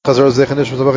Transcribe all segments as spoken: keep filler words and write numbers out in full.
In order for a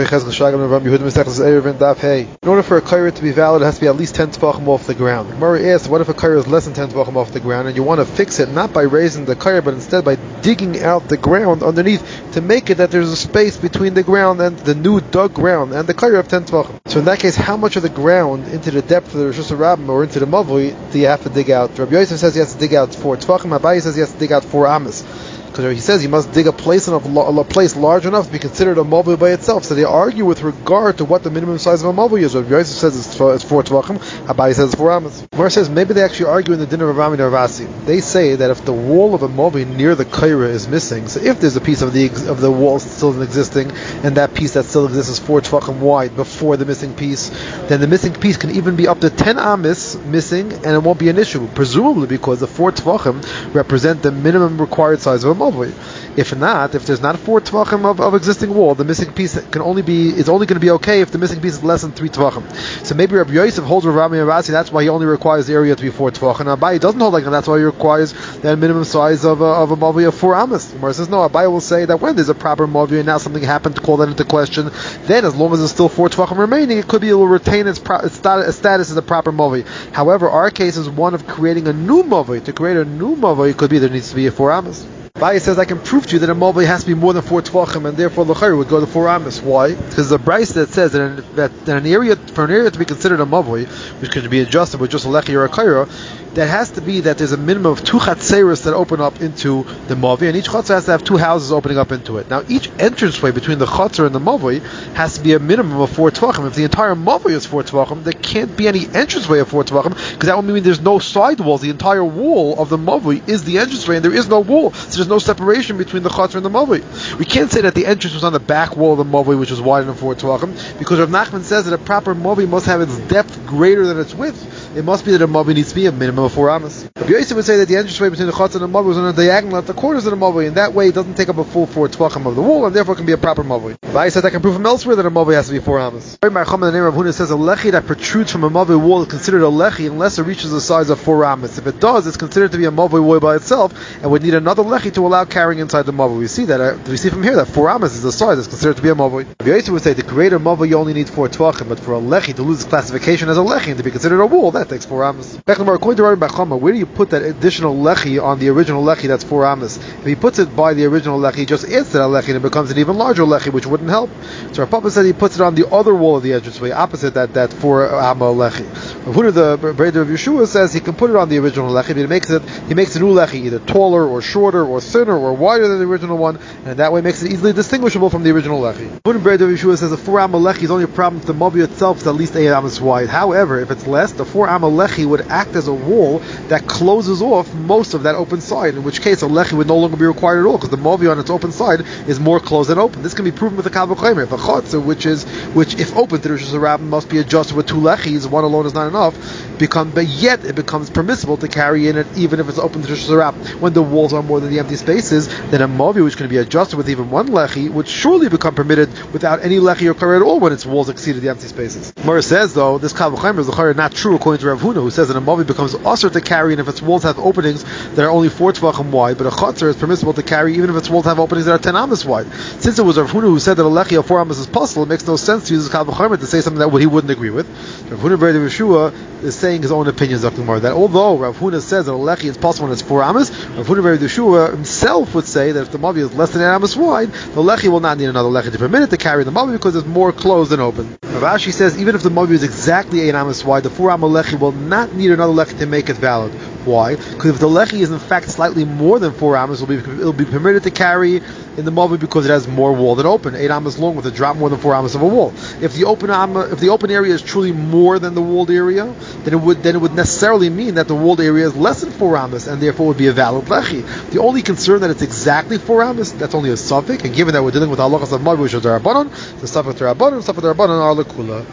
kaira to be valid, it has to be at least ten tefachim off the ground. The Gemara asks, what if a kaira is less than ten tefachim off the ground, and you want to fix it not by raising the kaira, but instead by digging out the ground underneath to make it that there's a space between the ground and the new dug ground and the kaira of ten tefachim. So in that case, how much of the ground into the depth of the Rosh Hashanah or into the Mavui do you have to dig out? Rabbi Yosef says he has to dig out four tefachim. Abaye says he has to dig out four amas. Because he says you must dig a place enough, a place large enough to be considered a mavui by itself. So they argue with regard to what the minimum size of a mavui is. Rabbi Yosef says it's, it's four tvachim. Abaye says it's four amas. Gemara says maybe they actually argue in the din of Rav Ami and Rav Asi. They say that if the wall of a mavui near the kaira is missing, so if there's a piece of the of the wall still existing, and that piece that still exists is four tvachim wide before the missing piece, then the missing piece can even be up to ten amas missing, and it won't be an issue. Presumably because the four tvachim represent the minimum required size of a mavui. If not, if there's not four tvachim of, of existing wall, the missing piece can only be is only going to be okay if the missing piece is less than three tvachim. So maybe Rabbi Yosef holds Rav Ami and Rav Asi, that's why he only requires the area to be four tvachim. Abaye doesn't hold like that, that's why he requires that minimum size of a, of a mavui of four amas. Gemara says no. Abaye will say that when there's a proper mavui and now something happened to call that into question, then as long as there's still four tvachim remaining, it could be it will retain its, pro, its status, status as a proper mavui. However, our case is one of creating a new mavui. To create a new mavui, it could be there needs to be a four amas. Abaye says I can prove to you that a mavui has to be more than four tvachim, and therefore l'chayr would go to four amas. Why? Because the brayse that says that, in, that, that an area for an area to be considered a mavui, which could be adjusted with just a lechi or a kayra, that has to be that there's a minimum of two chatzeros that open up into the mavui, and each chatzer has to have two houses opening up into it. Now, each entranceway between the chatzer and the mavui has to be a minimum of four tvachim. If the entire mavui is four tvachim, there can't be any entranceway of four tvachim, because that would mean there's no side walls. The entire wall of the mavui is the entranceway, and there is no wall, so there's no separation between the chatzer and the mavui. We can't say that the entrance was on the back wall of the mavui, which is wider than four tvachim, because Rav Nachman says that a proper mavui must have its depth greater than its width. It must be that a mavui needs to be a minimum of four amas. Rabbi Yosef would say that the entranceway between the chatzer and the mavui was on a diagonal at the corners of the mavui, and that way it doesn't take up a full four tvachim of the wall, and therefore it can be a proper mavui. Abaye said I can prove from elsewhere that a mavui has to be four amas. The name of Huna says a lechi that protrudes from a mavui wall is considered a lechi unless it reaches the size of four amas. If it does, it's considered to be a mavui wall by itself, and would need another lechi to allow carrying inside the mavui. We see that. Uh, we see from here that four amas is the size that's considered to be a mavui. Rabbi Yosef would say the greater mavui you only need four tvachim, but for a lechi to lose its classification as a lechi and to be considered a wall, that takes four amas. According to Rabbi Bachama, where do you put that additional lechi on the original lechi that's four amas? If he puts it by the original lechi, he just adds to that lechi and it becomes an even larger lechi, which wouldn't help. So our Papa said he puts it on the other wall of the entranceway, opposite that, that four amma lechi. Huna, the Breder of Yeshua, says he can put it on the original lechi, but he makes it he makes the new lechi either taller or shorter or thinner or wider than the original one, and that way makes it easily distinguishable from the original lechi. Huna, Breder of Yeshua, says the four amma lechi is only a problem if the mavui itself is at least eight amas wide. However, if it's less, the four amma lechi would act as a wall that closes off most of that open side, in which case a lechi would no longer be required at all, because the mavui on its open side is more closed than open. This can be proven with a kal v'chomer. If a chatzer, which is which if open to the Rosh Hashanah must be adjusted with two lechis, one alone is not enough, become but yet it becomes permissible to carry in it even if it's open to the Rosh Hashanah. When the walls are more than the empty spaces, then a mavui which can be adjusted with even one lechi would surely become permitted without any lechi or kara at all when its walls exceeded the empty spaces. Mora says though this kal v'chomer is not true according to Rav Huna, who says that a mavui becomes usher to carry and if its walls have openings that are only four tvachim wide, but a chatzer is permissible to carry even if its walls have openings that are ten amas wide. Since it was Rav Huna who said that a lechi of four amas is possible, it makes no sense to use this kal v'chomer to say something that he wouldn't agree with. Rav Huna Breder Yeshua is saying his own opinions of Gemara, that although Rav Huna says that a lechi is possible when it's four amas, Rav Huna Breder Yeshua himself would say that if the mavui is less than eight amas wide, the lechi will not need another lechi to permit it to carry the mavui because it's more closed than open. Rav Ashi says even if the mavui is exactly eight amas wide, the four amma lechi will not need another lechi to make it valid. Why? Because if the lechi is in fact slightly more than four amas, it'll be, it'll be permitted to carry in the mavui because it has more wall than open. Eight amas long with a drop more than four amas of a wall. If the open amma, if the open area is truly more than the walled area, then it would then it would necessarily mean that the walled area is less than four amas, and therefore would be a valid lechi. The only concern that it's exactly four amas, that's only a suffix, and given that we're dealing with halachas of mavui which are darabanan, the suffix darabanan, suffix darabanan are lekula.